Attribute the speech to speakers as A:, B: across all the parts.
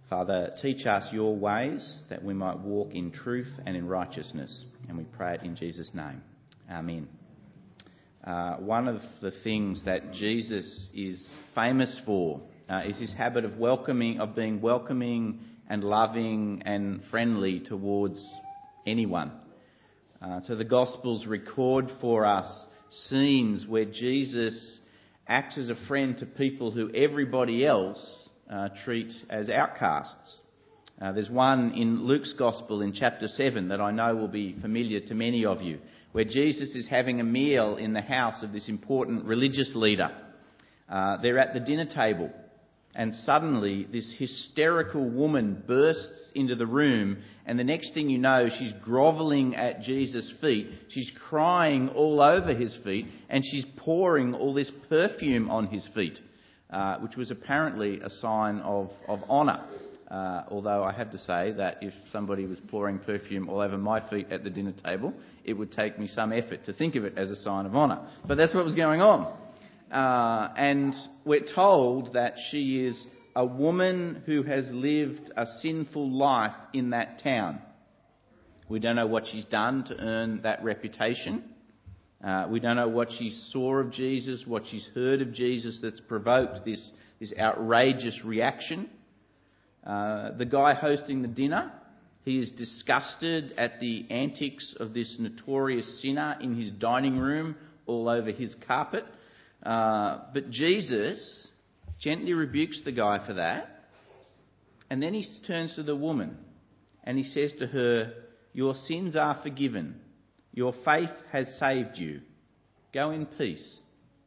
A: Father, teach us your ways that we might walk in truth and in righteousness. And we pray it in Jesus' name. Amen. One of the things that Jesus is famous for is his habit of being welcoming and loving and friendly towards anyone. So the Gospels record for us scenes where Jesus acts as a friend to people who everybody else treat as outcasts. There's one in Luke's Gospel in chapter 7 that I know will be familiar to many of you, where Jesus is having a meal in the house of this important religious leader. They're at the dinner table, and suddenly this hysterical woman bursts into the room, and the next thing you know, she's grovelling at Jesus' feet, she's crying all over his feet, and she's pouring all this perfume on his feet, which was apparently a sign of honour. Although I have to say that if somebody was pouring perfume all over my feet at the dinner table, it would take me some effort to think of it as a sign of honour. But that's what was going on. And we're told that she is a woman who has lived a sinful life in that town. We don't know what she's done to earn that reputation. We don't know what she saw of Jesus, what she's heard of Jesus that's provoked this outrageous reaction. The guy hosting the dinner, he is disgusted at the antics of this notorious sinner in his dining room all over his carpet. But Jesus gently rebukes the guy for that. And then he turns to the woman and he says to her, "Your sins are forgiven. Your faith has saved you. Go in peace."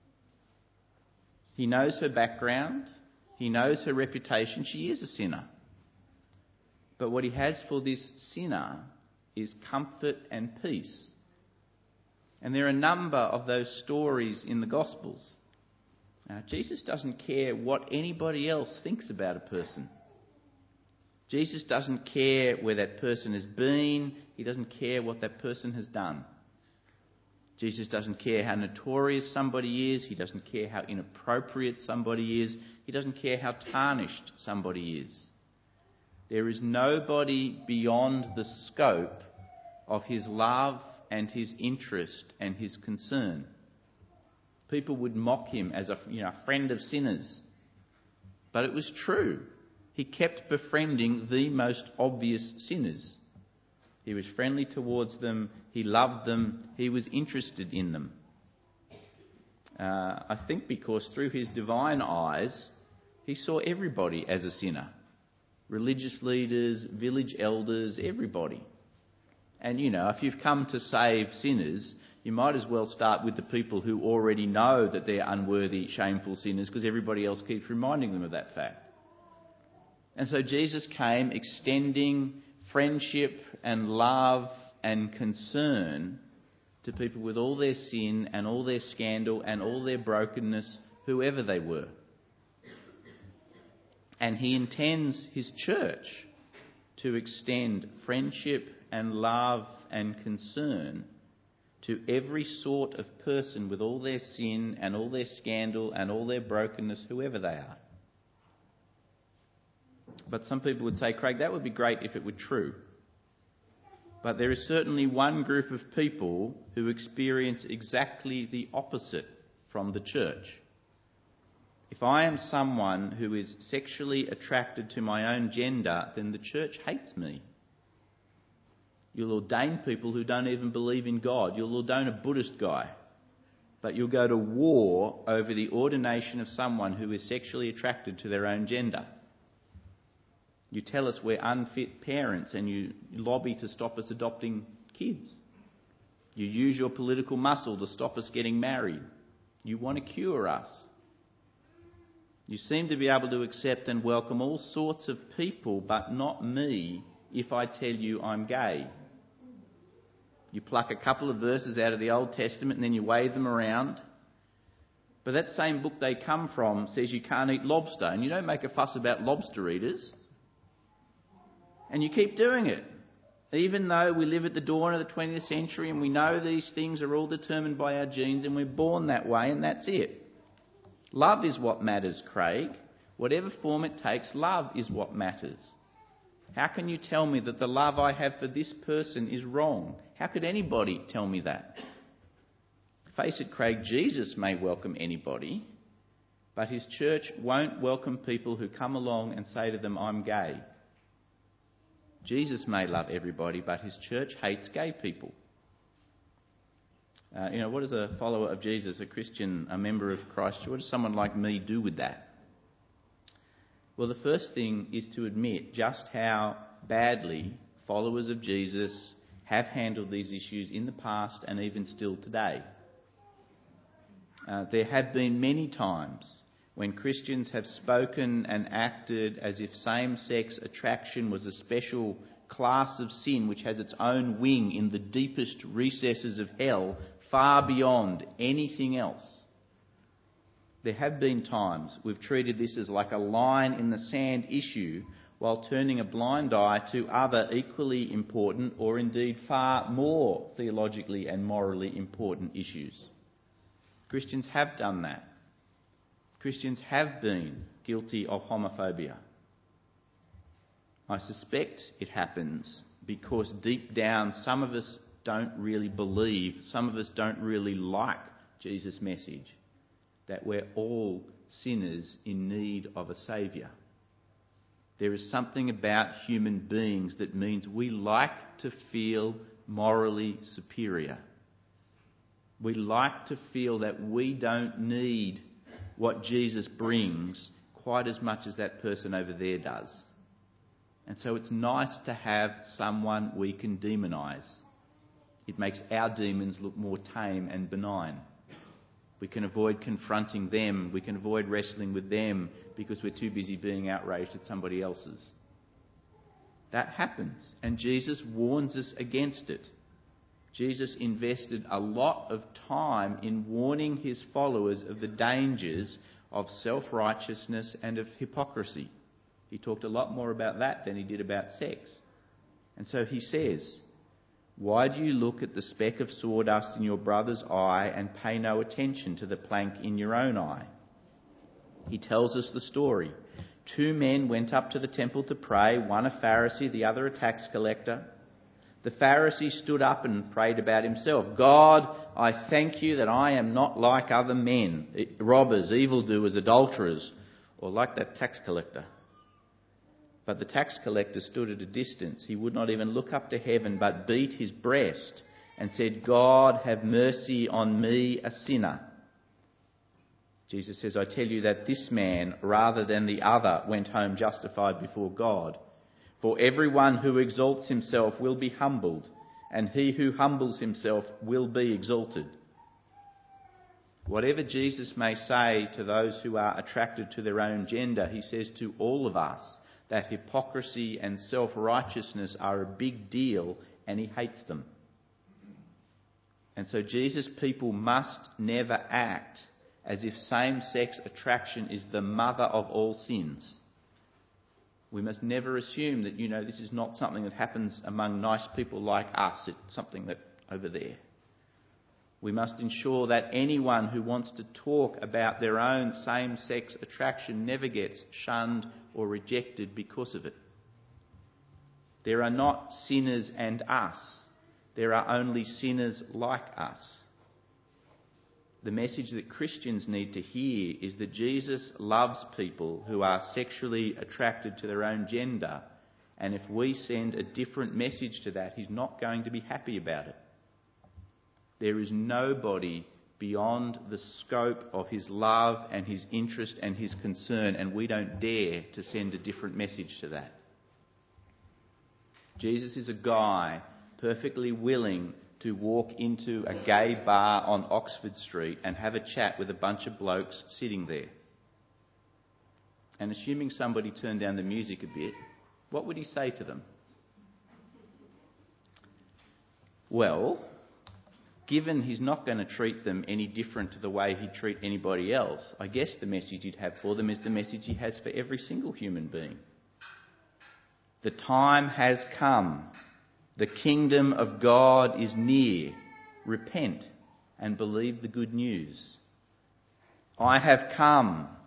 A: He knows her background. He knows her reputation. She is a sinner. But what he has for this sinner is comfort and peace. And there are a number of those stories in the Gospels. Jesus doesn't care what anybody else thinks about a person. Jesus doesn't care where that person has been. He doesn't care what that person has done. Jesus doesn't care how notorious somebody is. He doesn't care how inappropriate somebody is. He doesn't care how tarnished somebody is. There is nobody beyond the scope of his love and his interest and his concern. People would mock him as a friend of sinners. But it was true. He kept befriending the most obvious sinners. He was friendly towards them. He loved them. He was interested in them. I think because through his divine eyes, he saw everybody as a sinner. Religious leaders, village elders, everybody. And if you've come to save sinners, you might as well start with the people who already know that they're unworthy, shameful sinners, because everybody else keeps reminding them of that fact. And so Jesus came extending friendship and love and concern to people with all their sin and all their scandal and all their brokenness, whoever they were. And he intends his church to extend friendship and love and concern to every sort of person with all their sin and all their scandal and all their brokenness, whoever they are. But some people would say, Craig, that would be great if it were true. But there is certainly one group of people who experience exactly the opposite from the church. If I am someone who is sexually attracted to my own gender, then the church hates me. You'll ordain people who don't even believe in God. You'll ordain a Buddhist guy. But you'll go to war over the ordination of someone who is sexually attracted to their own gender. You tell us we're unfit parents and you lobby to stop us adopting kids. You use your political muscle to stop us getting married. You want to cure us. You seem to be able to accept and welcome all sorts of people, but not me if I tell you I'm gay. You pluck a couple of verses out of the Old Testament and then you wave them around. But that same book they come from says you can't eat lobster, and you don't make a fuss about lobster eaters. And you keep doing it. Even though we live at the dawn of the 20th century and we know these things are all determined by our genes and we're born that way and that's it. Love is what matters, Craig. Whatever form it takes, love is what matters. How can you tell me that the love I have for this person is wrong? How could anybody tell me that? Face it, Craig, Jesus may welcome anybody, but his church won't welcome people who come along and say to them, I'm gay. Jesus may love everybody, but his church hates gay people. What does a follower of Jesus, a Christian, a member of Christ, what does someone like me do with that? Well, the first thing is to admit just how badly followers of Jesus have handled these issues in the past and even still today. There have been many times when Christians have spoken and acted as if same-sex attraction was a special class of sin which has its own wing in the deepest recesses of hell, far beyond anything else. There have been times we've treated this as like a line in the sand issue while turning a blind eye to other equally important or indeed far more theologically and morally important issues. Christians have done that. Christians have been guilty of homophobia. I suspect it happens because deep down some of us don't really believe, some of us don't really like Jesus' message that we're all sinners in need of a saviour. There is something about human beings that means we like to feel morally superior. We like to feel that we don't need what Jesus brings quite as much as that person over there does. And so it's nice to have someone we can demonise. It makes our demons look more tame and benign. We can avoid confronting them. We can avoid wrestling with them because we're too busy being outraged at somebody else's. That happens, and Jesus warns us against it. Jesus invested a lot of time in warning his followers of the dangers of self-righteousness and of hypocrisy. He talked a lot more about that than he did about sex. And so he says, why do you look at the speck of sawdust in your brother's eye and pay no attention to the plank in your own eye? He tells us the story. 2 men went up to the temple to pray, one a Pharisee, the other a tax collector. The Pharisee stood up and prayed about himself. God, I thank you that I am not like other men, robbers, evildoers, adulterers, or like that tax collector. But the tax collector stood at a distance. He would not even look up to heaven, but beat his breast and said, God, have mercy on me, a sinner. Jesus says, I tell you that this man, rather than the other, went home justified before God. For everyone who exalts himself will be humbled, and he who humbles himself will be exalted. Whatever Jesus may say to those who are attracted to their own gender, he says to all of us that hypocrisy and self-righteousness are a big deal, and he hates them. And so Jesus' people must never act as if same-sex attraction is the mother of all sins. We must never assume that, this is not something that happens among nice people like us. It's something that over there. We must ensure that anyone who wants to talk about their own same-sex attraction never gets shunned or rejected because of it. There are not sinners and us. There are only sinners like us. The message that Christians need to hear is that Jesus loves people who are sexually attracted to their own gender, and if we send a different message to that, he's not going to be happy about it. There is nobody beyond the scope of his love and his interest and his concern, and we don't dare to send a different message to that. Jesus is a guy perfectly willing to walk into a gay bar on Oxford Street and have a chat with a bunch of blokes sitting there. And assuming somebody turned down the music a bit, what would he say to them? Well, given he's not going to treat them any different to the way he'd treat anybody else, I guess the message he'd have for them is the message he has for every single human being. The time has come. The kingdom of God is near. Repent and believe the good news. I have come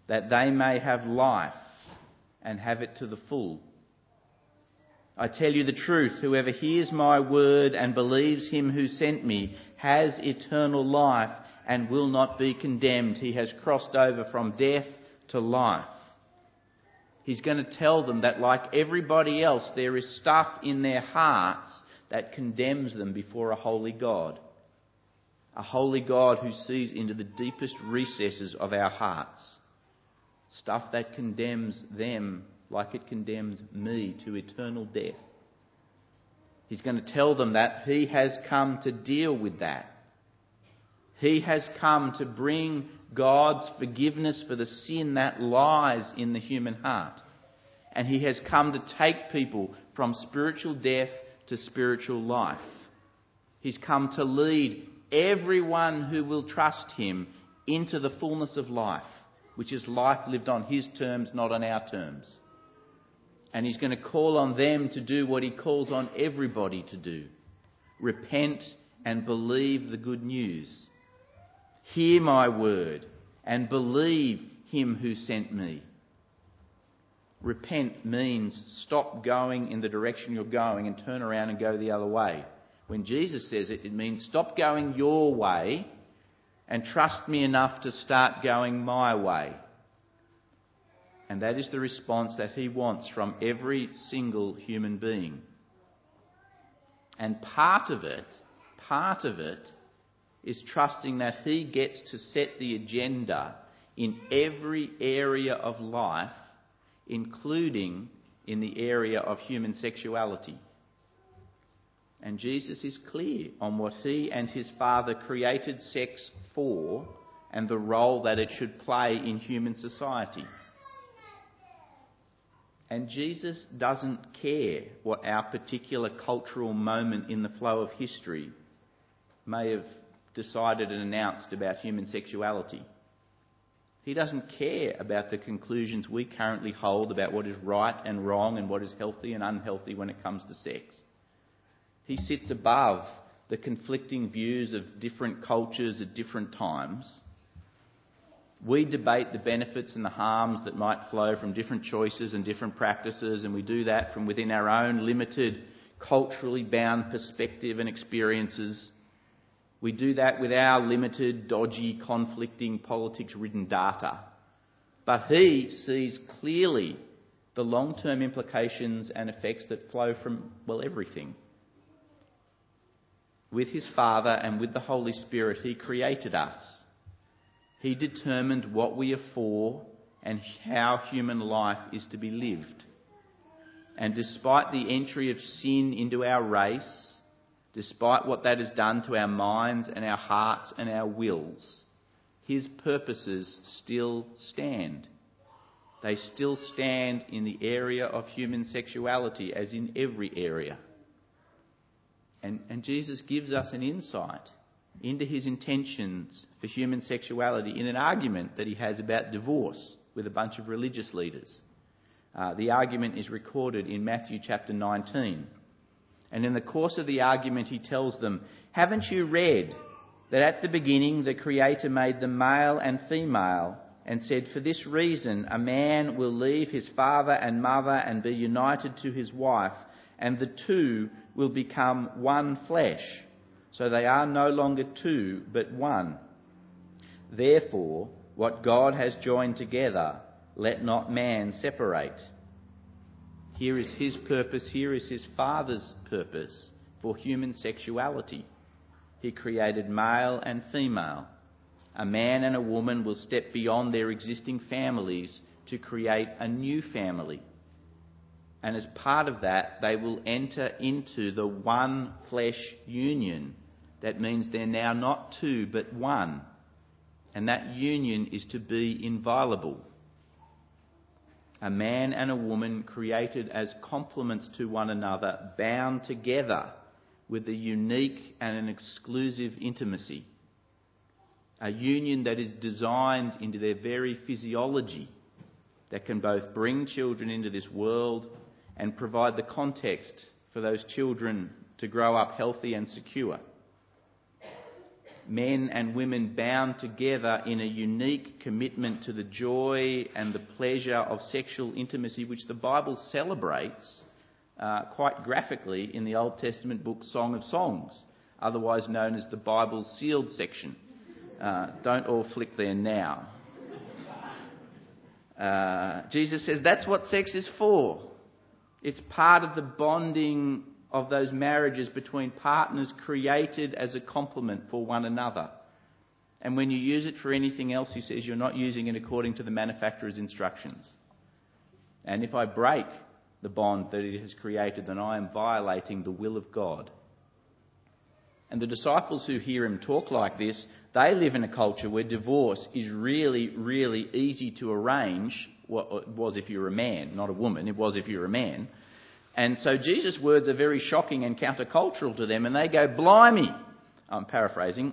A: that they may have life and have it to the full. I tell you the truth, whoever hears my word and believes him who sent me has eternal life and will not be condemned. He has crossed over from death to life. He's going to tell them that, like everybody else, there is stuff in their hearts that condemns them before a holy God. A holy God who sees into the deepest recesses of our hearts. Stuff that condemns them like it condemns me to eternal death. He's going to tell them that he has come to deal with that. He has come to bring God's forgiveness for the sin that lies in the human heart. And he has come to take people from spiritual death to spiritual life. He's come to lead everyone who will trust him into the fullness of life, which is life lived on his terms, not on our terms. And he's going to call on them to do what he calls on everybody to do. Repent and believe the good news. Hear my word and believe him who sent me. Repent means stop going in the direction you're going and turn around and go the other way. When Jesus says it, it means stop going your way and trust me enough to start going my way. And that is the response that he wants from every single human being. And part of it is trusting that he gets to set the agenda in every area of life, including in the area of human sexuality. And Jesus is clear on what he and his Father created sex for and the role that it should play in human society. And Jesus doesn't care what our particular cultural moment in the flow of history may have decided and announced about human sexuality. He doesn't care about the conclusions we currently hold about what is right and wrong and what is healthy and unhealthy when it comes to sex. He sits above the conflicting views of different cultures at different times. We debate the benefits and the harms that might flow from different choices and different practices, and we do that from within our own limited, culturally bound perspective and experiences. We do that with our limited, dodgy, conflicting, politics-ridden data. But he sees clearly the long-term implications and effects that flow from, everything. With his Father and with the Holy Spirit, he created us. He determined what we are for and how human life is to be lived. And despite the entry of sin into our race, despite what that has done to our minds and our hearts and our wills, his purposes still stand. They still stand in the area of human sexuality, as in every area. And Jesus gives us an insight into his intentions for human sexuality in an argument that he has about divorce with a bunch of religious leaders. The argument is recorded in Matthew chapter 19. And in the course of the argument he tells them, "Haven't you read that at the beginning the Creator made them male and female and said, 'For this reason a man will leave his father and mother and be united to his wife, and the two will become one flesh. So they are no longer two, but one. Therefore, what God has joined together, let not man separate.'" Here is his purpose, here is his Father's purpose for human sexuality. He created male and female. A man and a woman will step beyond their existing families to create a new family. And as part of that, they will enter into the one flesh union. That means they're now not two, but one. And that union is to be inviolable. A man and a woman created as complements to one another, bound together with a unique and an exclusive intimacy. A union that is designed into their very physiology, that can both bring children into this world and provide the context for those children to grow up healthy and secure. men and women bound together in a unique commitment to the joy and the pleasure of sexual intimacy, which the Bible celebrates quite graphically in the Old Testament book Song of Songs, otherwise known as the Bible's sealed section. Don't all flick there now. Jesus says that's what sex is for. It's part of the bonding of those marriages between partners created as a complement for one another. And when you use it for anything else, he says, you're not using it according to the manufacturer's instructions. And if I break the bond that it has created, then I am violating the will of God. And the disciples who hear him talk like this, they live in a culture where divorce is really, really easy to arrange. Well, it was if you're a man, not a woman. It was if you're a man. And so Jesus' words are very shocking and countercultural to them, and they go, blimey, I'm paraphrasing,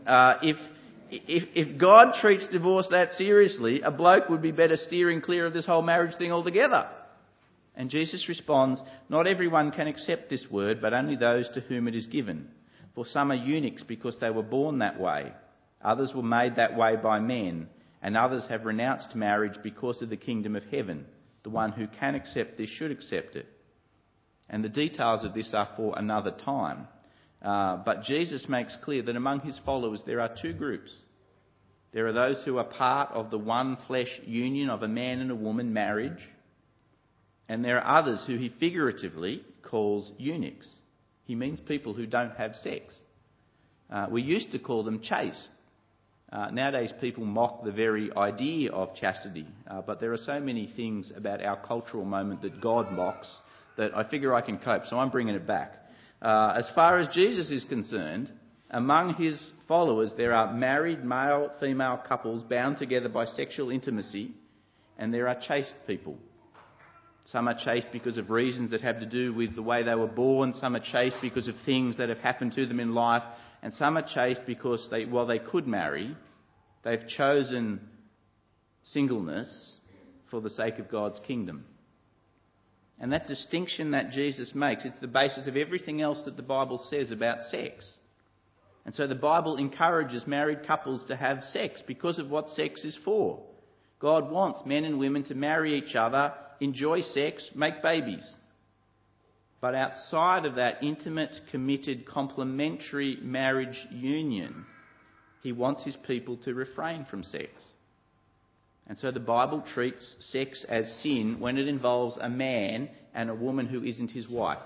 A: if God treats divorce that seriously, a bloke would be better steering clear of this whole marriage thing altogether. And Jesus responds, not everyone can accept this word, but only those to whom it is given. For some are eunuchs because they were born that way. Others were made that way by men, and others have renounced marriage because of the kingdom of heaven. The one who can accept this should accept it. And the details of this are for another time. But Jesus makes clear that among his followers there are two groups. There are those who are part of the one flesh union of a man and a woman marriage. And there are others who he figuratively calls eunuchs. He means people who don't have sex. We used to call them chaste. Nowadays people mock the very idea of chastity. But there are so many things about our cultural moment that God mocks that I figure I can cope, so I'm bringing it back. As far as Jesus is concerned, among his followers there are married male-female couples bound together by sexual intimacy, and there are chaste people. Some are chaste because of reasons that have to do with the way they were born, some are chaste because of things that have happened to them in life, and some are chaste because while they could marry, they've chosen singleness for the sake of God's kingdom. And that distinction that Jesus makes, it's the basis of everything else that the Bible says about sex. And so the Bible encourages married couples to have sex because of what sex is for. God wants men and women to marry each other, enjoy sex, make babies. But outside of that intimate, committed, complementary marriage union, he wants his people to refrain from sex. And so the Bible treats sex as sin when it involves a man and a woman who isn't his wife.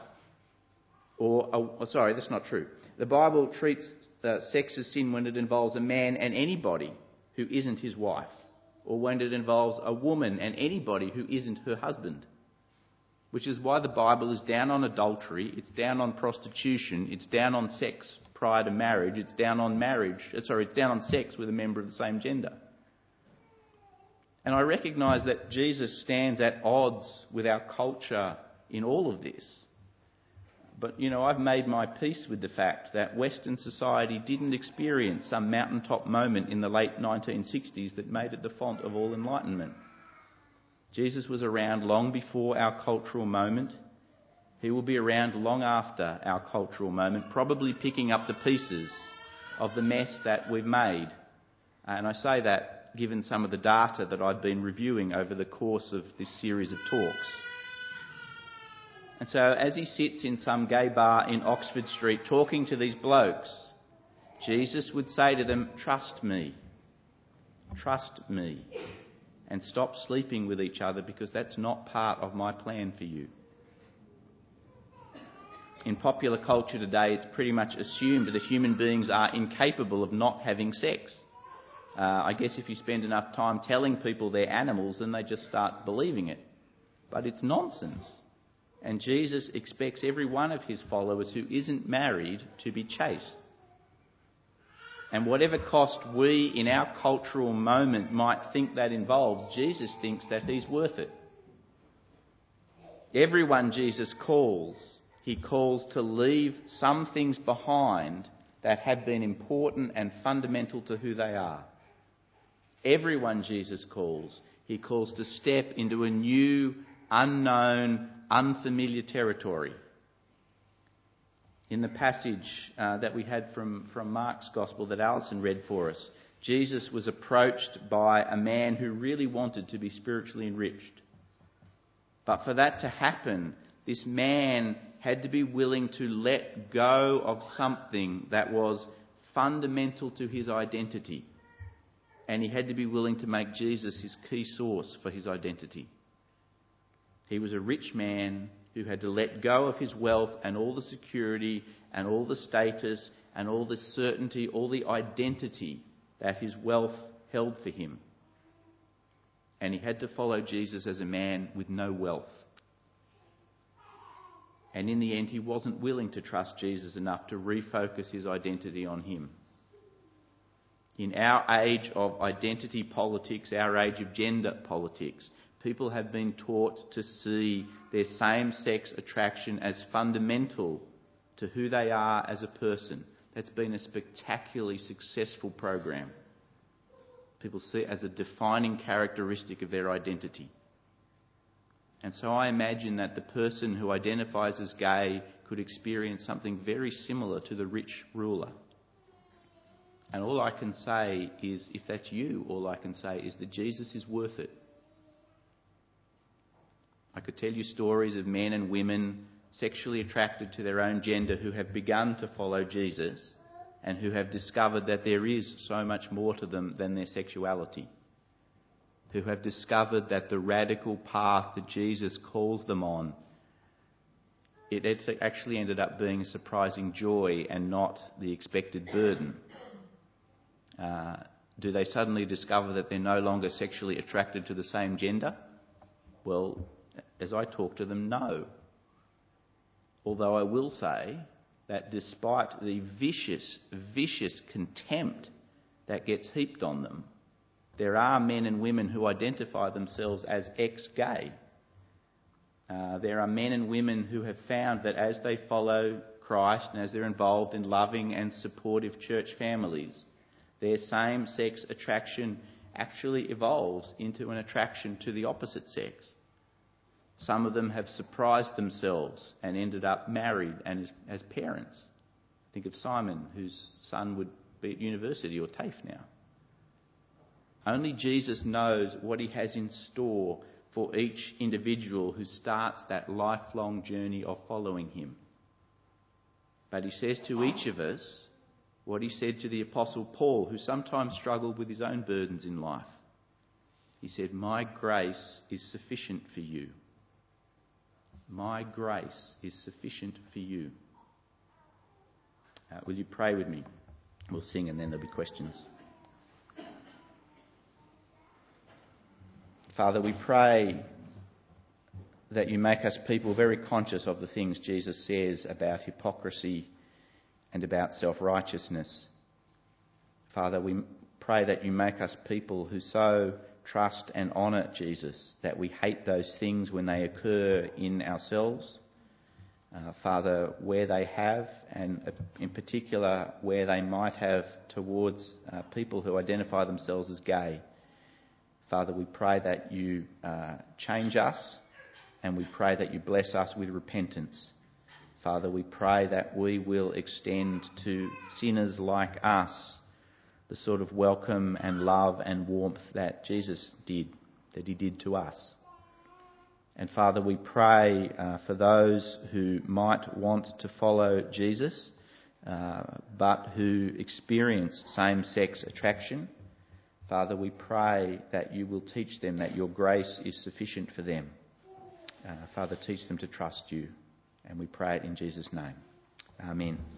A: Sorry, that's not true. The Bible treats sex as sin when it involves a man and anybody who isn't his wife, or when it involves a woman and anybody who isn't her husband. Which is why the Bible is down on adultery, it's down on prostitution, it's down on sex prior to marriage, it's down on sex with a member of the same gender. And I recognise that Jesus stands at odds with our culture in all of this. But, I've made my peace with the fact that Western society didn't experience some mountaintop moment in the late 1960s that made it the font of all enlightenment. Jesus was around long before our cultural moment. He will be around long after our cultural moment, probably picking up the pieces of the mess that we've made. And I say that given some of the data that I've been reviewing over the course of this series of talks. And so as he sits in some gay bar in Oxford Street talking to these blokes, Jesus would say to them, trust me, and stop sleeping with each other because that's not part of my plan for you. In popular culture today, it's pretty much assumed that human beings are incapable of not having sex. I guess if you spend enough time telling people they're animals, then they just start believing it. But it's nonsense. And Jesus expects every one of his followers who isn't married to be chaste. And whatever cost we in our cultural moment might think that involves, Jesus thinks that he's worth it. Everyone Jesus calls, he calls to leave some things behind that have been important and fundamental to who they are. Everyone Jesus calls, he calls to step into a new, unknown, unfamiliar territory. In the passage that we had from Mark's Gospel that Alison read for us, Jesus was approached by a man who really wanted to be spiritually enriched. But for that to happen, this man had to be willing to let go of something that was fundamental to his identity. And he had to be willing to make Jesus his key source for his identity. He was a rich man who had to let go of his wealth and all the security and all the status and all the certainty, all the identity that his wealth held for him. And he had to follow Jesus as a man with no wealth. And in the end, he wasn't willing to trust Jesus enough to refocus his identity on him. In our age of identity politics, our age of gender politics, people have been taught to see their same-sex attraction as fundamental to who they are as a person. That's been a spectacularly successful program. People see it as a defining characteristic of their identity. And so I imagine that the person who identifies as gay could experience something very similar to the rich ruler. And all I can say is, if that's you, all I can say is that Jesus is worth it. I could tell you stories of men and women sexually attracted to their own gender who have begun to follow Jesus and who have discovered that there is so much more to them than their sexuality. Who have discovered that the radical path that Jesus calls them on, it actually ended up being a surprising joy and not the expected burden. Do they suddenly discover that they're no longer sexually attracted to the same gender? Well, as I talk to them, no. Although I will say that despite the vicious contempt that gets heaped on them, there are men and women who identify themselves as ex-gay. There are men and women who have found that as they follow Christ and as they're involved in loving and supportive church families, their same-sex attraction actually evolves into an attraction to the opposite sex. Some of them have surprised themselves and ended up married and as parents. Think of Simon, whose son would be at university or TAFE now. Only Jesus knows what he has in store for each individual who starts that lifelong journey of following him. But he says to each of us what he said to the Apostle Paul, who sometimes struggled with his own burdens in life. He said, "My grace is sufficient for you. My grace is sufficient for you." Will you pray with me? We'll sing and then there'll be questions. Father, we pray that you make us people very conscious of the things Jesus says about hypocrisy and about self-righteousness. Father, we pray that you make us people who so trust and honour Jesus that we hate those things when they occur in ourselves. Father, where they have, and in particular where they might have towards people who identify themselves as gay. Father, we pray that you change us, and we pray that you bless us with repentance. Father, we pray that we will extend to sinners like us the sort of welcome and love and warmth that Jesus did, that he did to us. And Father, we pray for those who might want to follow Jesus, but who experience same-sex attraction. Father, we pray that you will teach them that your grace is sufficient for them. Father, teach them to trust you. And we pray it in Jesus' name. Amen.